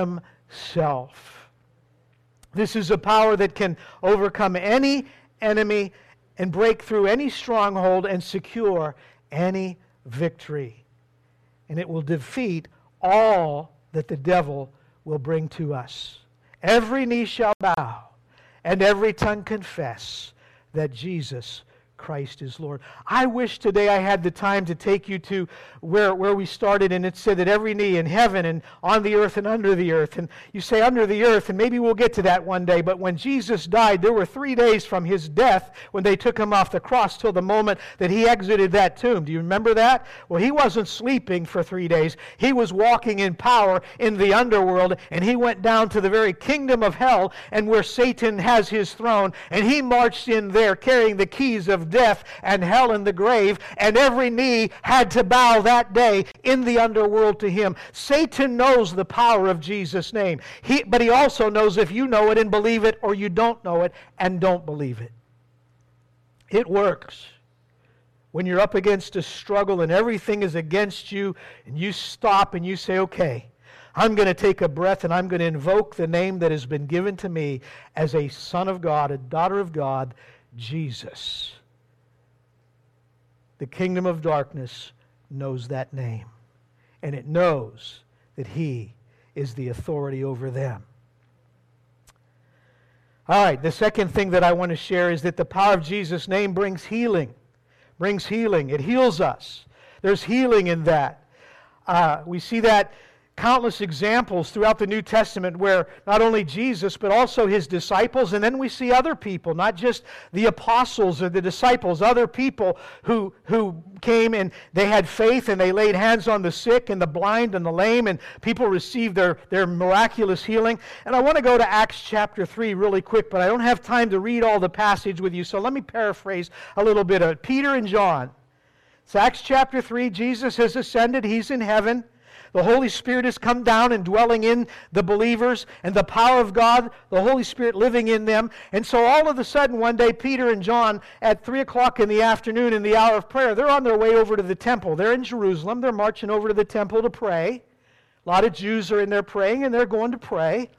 Himself. This is a power that can overcome any enemy and break through any stronghold and secure any victory. And it will defeat all that the devil will bring to us. Every knee shall bow and every tongue confess that Jesus Christ is Lord. I wish today I had the time to take you to where we started, and it said that every knee in heaven and on the earth and under the earth. And you say under the earth, and maybe we'll get to that one day, but when Jesus died, there were 3 days from his death when they took him off the cross till the moment that he exited that tomb. Do you remember that? Well, he wasn't sleeping for 3 days. He was walking in power in the underworld, and he went down to the very kingdom of hell and where Satan has his throne, and he marched in there carrying the keys of death and hell and the grave, and every knee had to bow that day in the underworld to him. Satan knows the power of Jesus' name, but he also knows if you know it and believe it, or you don't know it and don't believe it. It works. When you're up against a struggle and everything is against you, and you stop and you say, okay, I'm going to take a breath and I'm going to invoke the name that has been given to me as a son of God, a daughter of God, Jesus. The kingdom of darkness knows that name, and it knows that he is the authority over them. All right, the second thing that I want to share is that the power of Jesus' name brings healing. Brings healing. It heals us. There's healing in that. We see that countless examples throughout the New Testament where not only Jesus but also his disciples, and then we see other people, not just the apostles or the disciples, other people who came and they had faith and they laid hands on the sick and the blind and the lame, and people received their miraculous healing. And I want to go to Acts chapter 3 really quick, but I don't have time to read all the passage with you, so let me paraphrase a little bit of it. Peter and John. It's Acts chapter 3. Jesus has ascended. He's in heaven. The Holy Spirit has come down and dwelling in the believers, and the power of God, the Holy Spirit living in them. And so all of a sudden one day, Peter and John at 3 o'clock in the afternoon in the hour of prayer, they're on their way over to the temple. They're in Jerusalem. They're marching over to the temple to pray. A lot of Jews are in there praying, and they're going to pray.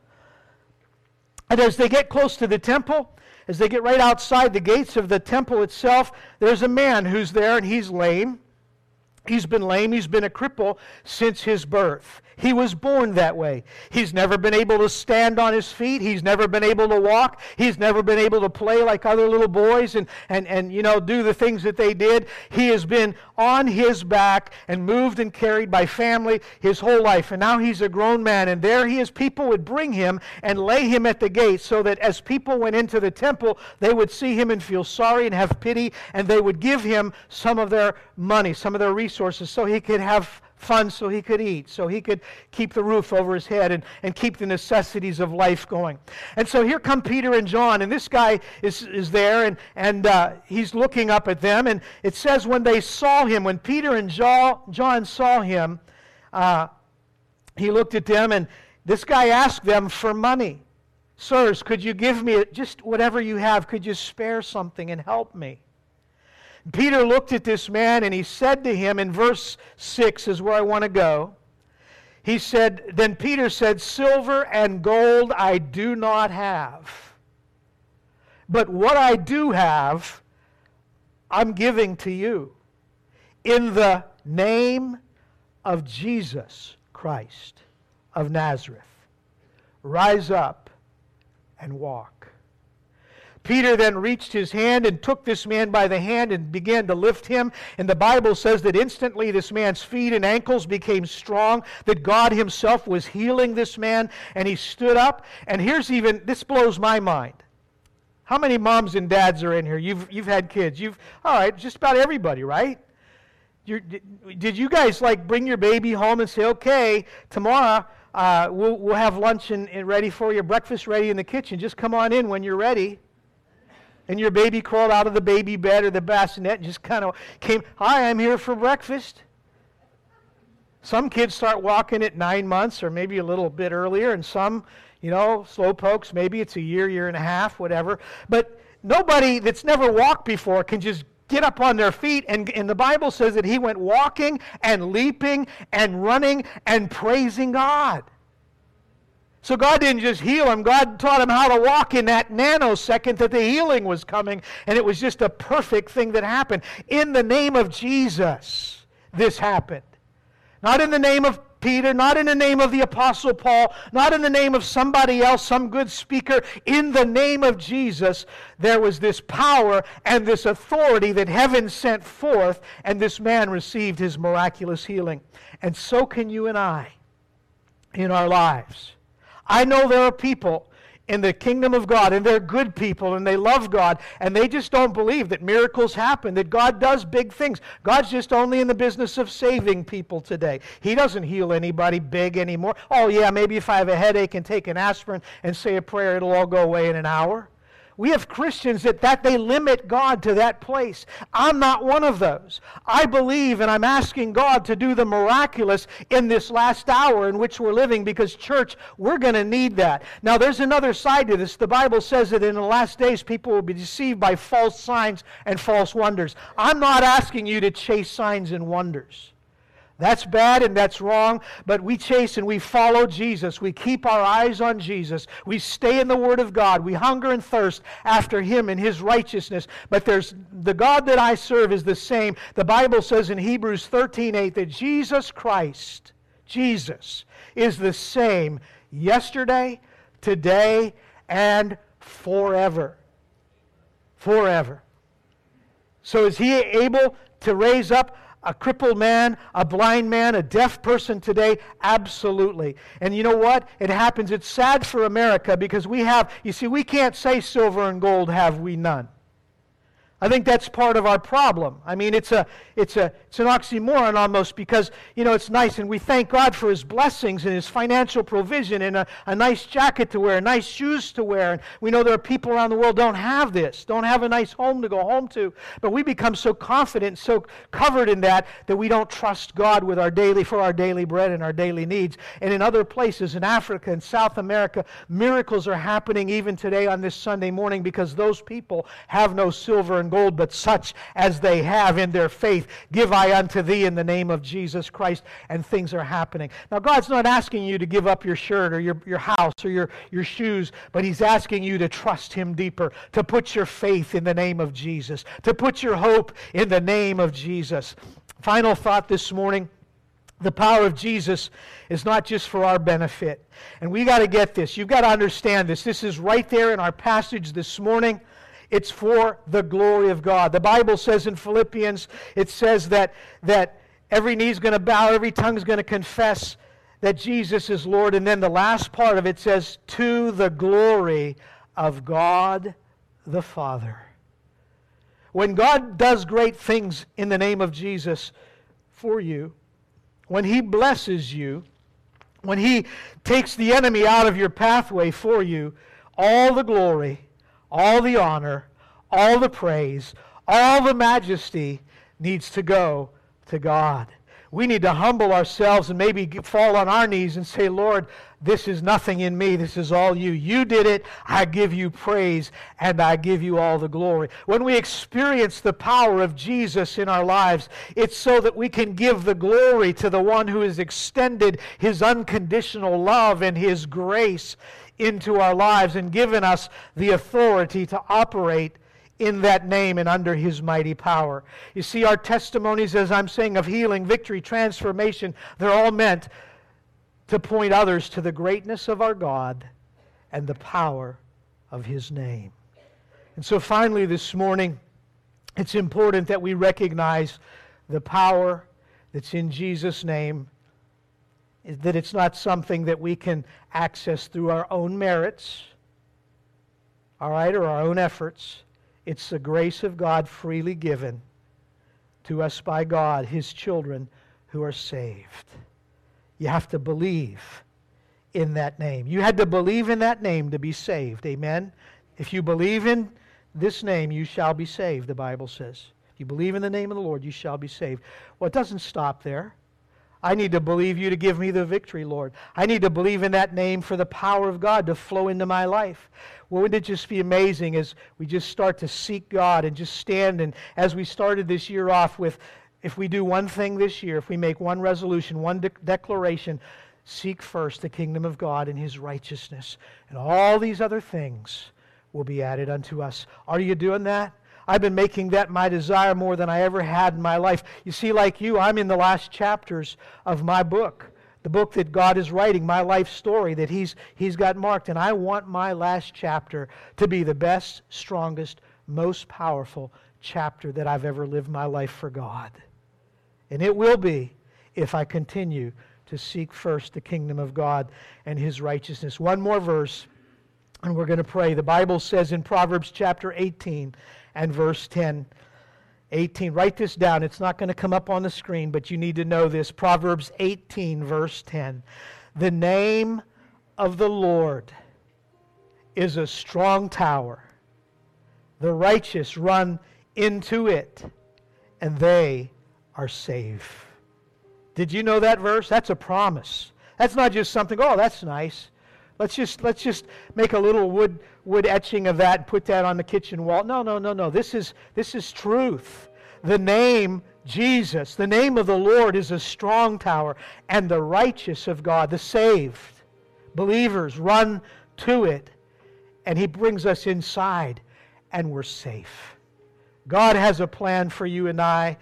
And as they get close to the temple, as they get right outside the gates of the temple itself, there's a man who's there, and he's lame. He's been lame. He's been a cripple since his birth. He was born that way. He's never been able to stand on his feet. He's never been able to walk. He's never been able to play like other little boys and do the things that they did. He has been on his back and moved and carried by family his whole life. And now he's a grown man. And there he is. People would bring him and lay him at the gate so that as people went into the temple, they would see him and feel sorry and have pity. And they would give him some of their money, some of their resources so he could have funds, so he could eat, so he could keep the roof over his head and keep the necessities of life going. And so here come Peter and John, and this guy is there, and he's looking up at them, and it says when they saw him, when Peter and John saw him, he looked at them, and this guy asked them for money. Sirs, could you give me just whatever you have? Could you spare something and help me? Peter looked at this man and he said to him, in verse 6 is where I want to go. He said, then Peter said, silver and gold I do not have, but what I do have, I'm giving to you. In the name of Jesus Christ of Nazareth, rise up and walk. Peter then reached his hand and took this man by the hand and began to lift him. And the Bible says that instantly this man's feet and ankles became strong, that God himself was healing this man, and he stood up. And this blows my mind. How many moms and dads are in here? You've had kids. All right, just about everybody, right? Did you guys bring your baby home and say, okay, tomorrow we'll have lunch and ready for you, breakfast ready in the kitchen. Just come on in when you're ready. And your baby crawled out of the baby bed or the bassinet and just kind of came, hi, I'm here for breakfast. Some kids start walking at 9 months or maybe a little bit earlier, and some, slow pokes, maybe it's a year and a half, whatever. But nobody that's never walked before can just get up on their feet, and the Bible says that he went walking and leaping and running and praising God. So God didn't just heal him, God taught him how to walk in that nanosecond that the healing was coming, and it was just a perfect thing that happened. In the name of Jesus, this happened. Not in the name of Peter, not in the name of the Apostle Paul, not in the name of somebody else, some good speaker. In the name of Jesus, there was this power and this authority that heaven sent forth, and this man received his miraculous healing. And so can you and I in our lives. I know there are people in the kingdom of God, and they're good people, and they love God, and they just don't believe that miracles happen, that God does big things. God's just only in the business of saving people today. He doesn't heal anybody big anymore. Oh yeah, maybe if I have a headache and take an aspirin and say a prayer, it'll all go away in an hour. We have Christians that they limit God to that place. I'm not one of those. I believe, and I'm asking God to do the miraculous in this last hour in which we're living, because, church, we're going to need that. Now, there's another side to this. The Bible says that in the last days, people will be deceived by false signs and false wonders. I'm not asking you to chase signs and wonders. That's bad and that's wrong, but we chase and we follow Jesus. We keep our eyes on Jesus. We stay in the Word of God. We hunger and thirst after Him and His righteousness. But there's the God that I serve is the same. The Bible says in Hebrews 13:8 that Jesus Christ, Jesus, is the same yesterday, today, and forever. Forever. So is He able to raise up a crippled man, a blind man, a deaf person today? Absolutely. And you know what? It happens. It's sad for America because we can't say silver and gold have we none. I think that's part of our problem. I mean, it's an oxymoron almost, because, it's nice, and we thank God for His blessings and His financial provision and a nice jacket to wear, nice shoes to wear. And we know there are people around the world don't have this, don't have a nice home to go home to. But we become so confident, so covered in that we don't trust God with for our daily bread and our daily needs. And in other places, in Africa and South America, miracles are happening even today on this Sunday morning, because those people have no silver and gold, but such as they have in their faith give I unto thee in the name of Jesus Christ, and things are happening. Now, God's not asking you to give up your shirt or your house or your shoes, but He's asking you to trust Him deeper, to put your faith in the name of Jesus, to put your hope in the name of Jesus. Final thought this morning. The power of Jesus is not just for our benefit. And we got to get this. You've got to understand this. This is right there in our passage this morning. It's for the glory of God. The Bible says in Philippians, it says that every knee is going to bow, every tongue is going to confess that Jesus is Lord. And then the last part of it says, to the glory of God the Father. When God does great things in the name of Jesus for you, when He blesses you, when He takes the enemy out of your pathway for you, all the glory, all the honor, all the praise, all the majesty needs to go to God. We need to humble ourselves and maybe fall on our knees and say, Lord, this is nothing in me. This is all You. You did it. I give You praise and I give You all the glory. When we experience the power of Jesus in our lives, it's so that we can give the glory to the one who has extended His unconditional love and His grace into our lives and given us the authority to operate in that name and under His mighty power. You see, our testimonies, as I'm saying, of healing, victory, transformation, they're all meant to point others to the greatness of our God and the power of His name. And so finally this morning, it's important that we recognize the power that's in Jesus' name, that it's not something that we can access through our own merits, all right, or our own efforts. It's the grace of God freely given to us by God, His children who are saved. You have to believe in that name. You had to believe in that name to be saved. Amen? If you believe in this name, you shall be saved, the Bible says. If you believe in the name of the Lord, you shall be saved. Well, it doesn't stop there. I need to believe You to give me the victory, Lord. I need to believe in that name for the power of God to flow into my life. Well, wouldn't it just be amazing as we just start to seek God and just stand, and as we started this year off with, if we do one thing this year, if we make one resolution, one declaration, seek first the kingdom of God and His righteousness, and all these other things will be added unto us. Are you doing that? I've been making that my desire more than I ever had in my life. You see, like you, I'm in the last chapters of my book, The book that God is writing, my life story that He's got marked. And I want my last chapter to be the best, strongest, most powerful chapter that I've ever lived my life for God. And it will be if I continue to seek first the kingdom of God and His righteousness. One more verse, and we're going to pray. The Bible says in Proverbs chapter 18 and verse 10, 18. Write this down. It's not going to come up on the screen, but you need to know this. Proverbs 18, verse 10. The name of the Lord is a strong tower. The righteous run into it, and they are safe. Did you know that verse? That's a promise. That's not just something, oh, that's nice. Let's just make a little wood etching of that and put that on the kitchen wall. No. This is truth. The name Jesus, the name of the Lord is a strong tower, and the righteous of God, the saved believers, run to it, and He brings us inside, and we're safe. God has a plan for you and I.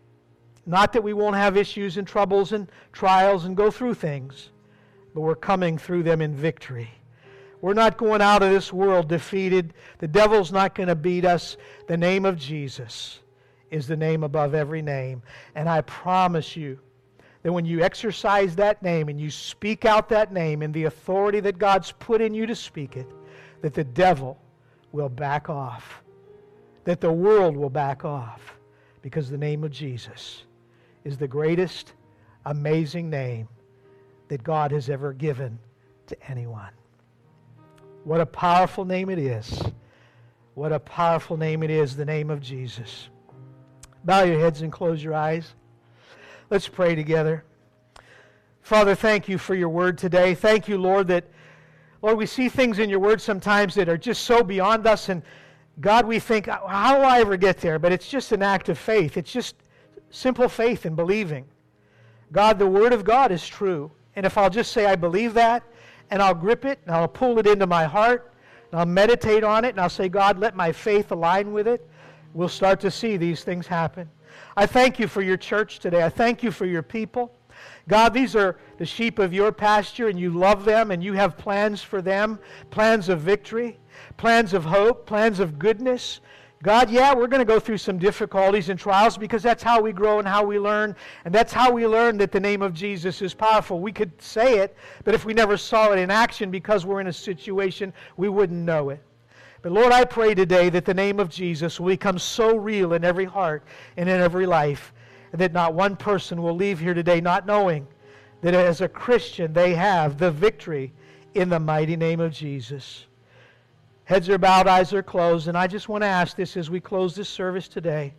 Not that we won't have issues and troubles and trials and go through things, but we're coming through them in victory. We're not going out of this world defeated. The devil's not going to beat us. The name of Jesus is the name above every name. And I promise you that when you exercise that name and you speak out that name in the authority that God's put in you to speak it, that the devil will back off. That the world will back off. Because the name of Jesus is the greatest, amazing name that God has ever given to anyone. What a powerful name it is. What a powerful name it is, the name of Jesus. Bow your heads and close your eyes. Let's pray together. Father, thank you for your word today. Thank you, Lord, that, Lord, we see things in your word sometimes that are just so beyond us, and God, we think, how will I ever get there? But it's just an act of faith. It's just simple faith in believing. God, the word of God is true. And if I'll just say I believe that, and I'll grip it, and I'll pull it into my heart, and I'll meditate on it, and I'll say, God, let my faith align with it, we'll start to see these things happen. I thank you for your church today. I thank you for your people. God, these are the sheep of your pasture, and you love them, and you have plans for them, plans of victory, plans of hope, plans of goodness. God, yeah, we're going to go through some difficulties and trials because that's how we grow and how we learn. And that's how we learn that the name of Jesus is powerful. We could say it, but if we never saw it in action because we're in a situation, we wouldn't know it. But Lord, I pray today that the name of Jesus will become so real in every heart and in every life, and that not one person will leave here today not knowing that as a Christian they have the victory in the mighty name of Jesus. Heads are bowed, eyes are closed, and I just want to ask this as we close this service today.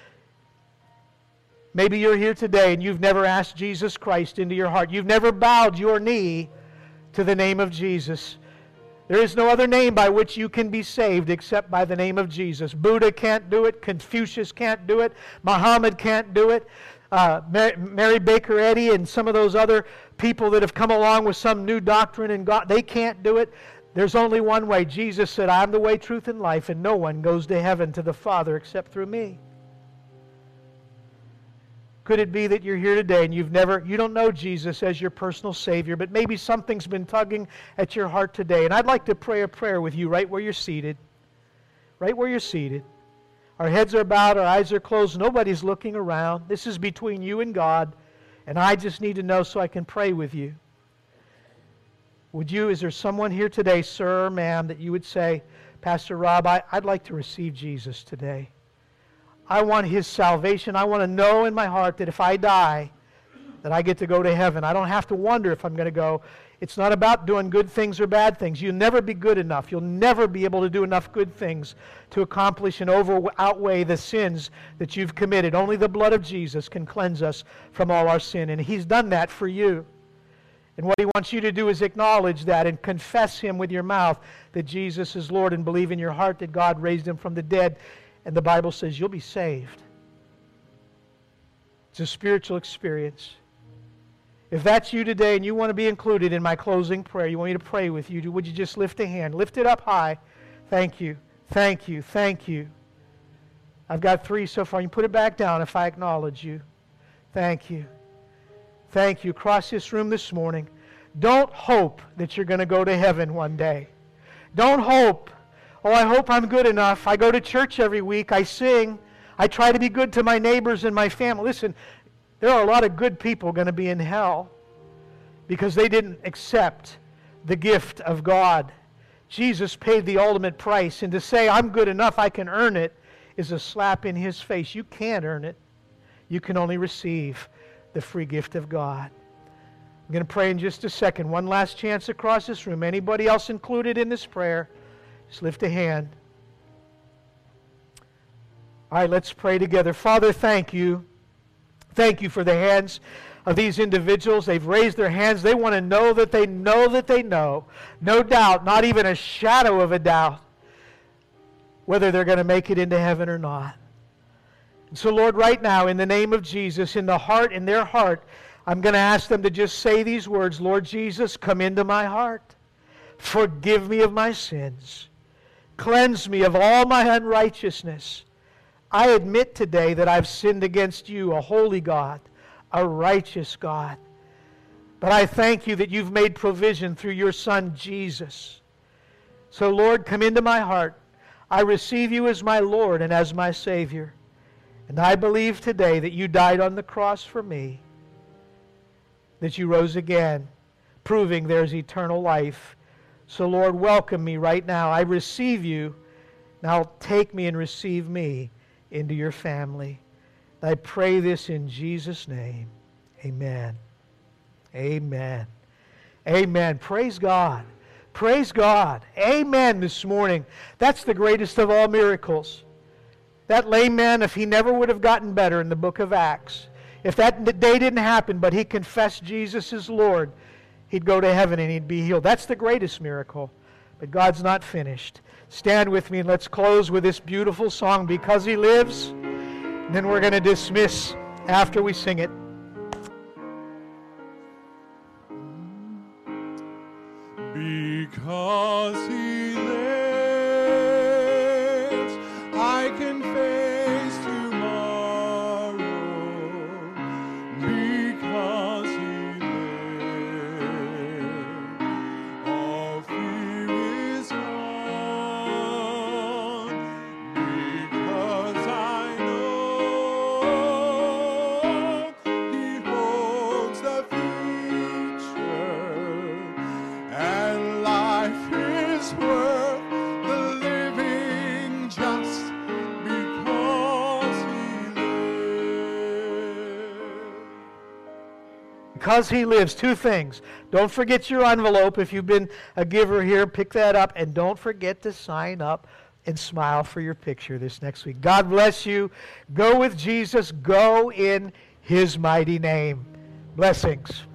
Maybe you're here today and you've never asked Jesus Christ into your heart. You've never bowed your knee to the name of Jesus. There is no other name by which you can be saved except by the name of Jesus. Buddha can't do it. Confucius can't do it. Muhammad can't do it. Mary Baker Eddy and some of those other people that have come along with some new doctrine and God, they can't do it. There's only one way. Jesus said, I'm the way, truth, and life, and no one goes to heaven to the Father except through me. Could it be that you're here today and you don't know Jesus as your personal Savior, but maybe something's been tugging at your heart today? And I'd like to pray a prayer with you right where you're seated. Right where you're seated. Our heads are bowed, our eyes are closed, nobody's looking around. This is between you and God, and I just need to know so I can pray with you. Is there someone here today, sir or ma'am, that you would say, Pastor Rob, I'd like to receive Jesus today. I want His salvation. I want to know in my heart that if I die, that I get to go to heaven. I don't have to wonder if I'm going to go. It's not about doing good things or bad things. You'll never be good enough. You'll never be able to do enough good things to accomplish and outweigh the sins that you've committed. Only the blood of Jesus can cleanse us from all our sin, and He's done that for you. And what He wants you to do is acknowledge that and confess Him with your mouth that Jesus is Lord and believe in your heart that God raised Him from the dead. And the Bible says you'll be saved. It's a spiritual experience. If that's you today and you want to be included in my closing prayer, you want me to pray with you, would you just lift a hand? Lift it up high. Thank you. Thank you. Thank you. I've got 3 so far. You put it back down if I acknowledge you. Thank you. Thank you. Across this room this morning, don't hope that you're going to go to heaven one day. Don't hope, oh, I hope I'm good enough. I go to church every week. I sing. I try to be good to my neighbors and my family. Listen, there are a lot of good people going to be in hell because they didn't accept the gift of God. Jesus paid the ultimate price, and to say, I'm good enough, I can earn it, is a slap in His face. You can't earn it. You can only receive the free gift of God. I'm going to pray in just a second. One last chance across this room. Anybody else included in this prayer? Just lift a hand. All right, let's pray together. Father, thank you. Thank you for the hands of these individuals. They've raised their hands. They want to know that they know that they know. No doubt, not even a shadow of a doubt, whether they're going to make it into heaven or not. And so, Lord, right now, in the name of Jesus, in their heart, I'm going to ask them to just say these words, Lord Jesus, come into my heart. Forgive me of my sins. Cleanse me of all my unrighteousness. I admit today that I've sinned against you, a holy God, a righteous God. But I thank you that you've made provision through your Son, Jesus. So, Lord, come into my heart. I receive you as my Lord and as my Savior. And I believe today that you died on the cross for me, that you rose again, proving there's eternal life. So, Lord, welcome me right now. I receive you. Now take me and receive me into your family. I pray this in Jesus' name. Amen. Amen. Amen. Praise God. Praise God. Amen this morning. That's the greatest of all miracles. That lame man, if he never would have gotten better in the book of Acts, if that day didn't happen, but he confessed Jesus as Lord, he'd go to heaven and he'd be healed. That's the greatest miracle. But God's not finished. Stand with me and let's close with this beautiful song, Because He Lives. And then we're going to dismiss after we sing it. Because He lives, I can face tomorrow. Because He lives, all fear is gone. Because I know He holds the future, and life is worth the living just because He lives. Because He lives. Two things. Don't forget your envelope. If you've been a giver here, pick that up. And don't forget to sign up and smile for your picture this next week. God bless you. Go with Jesus. Go in His mighty name. Blessings.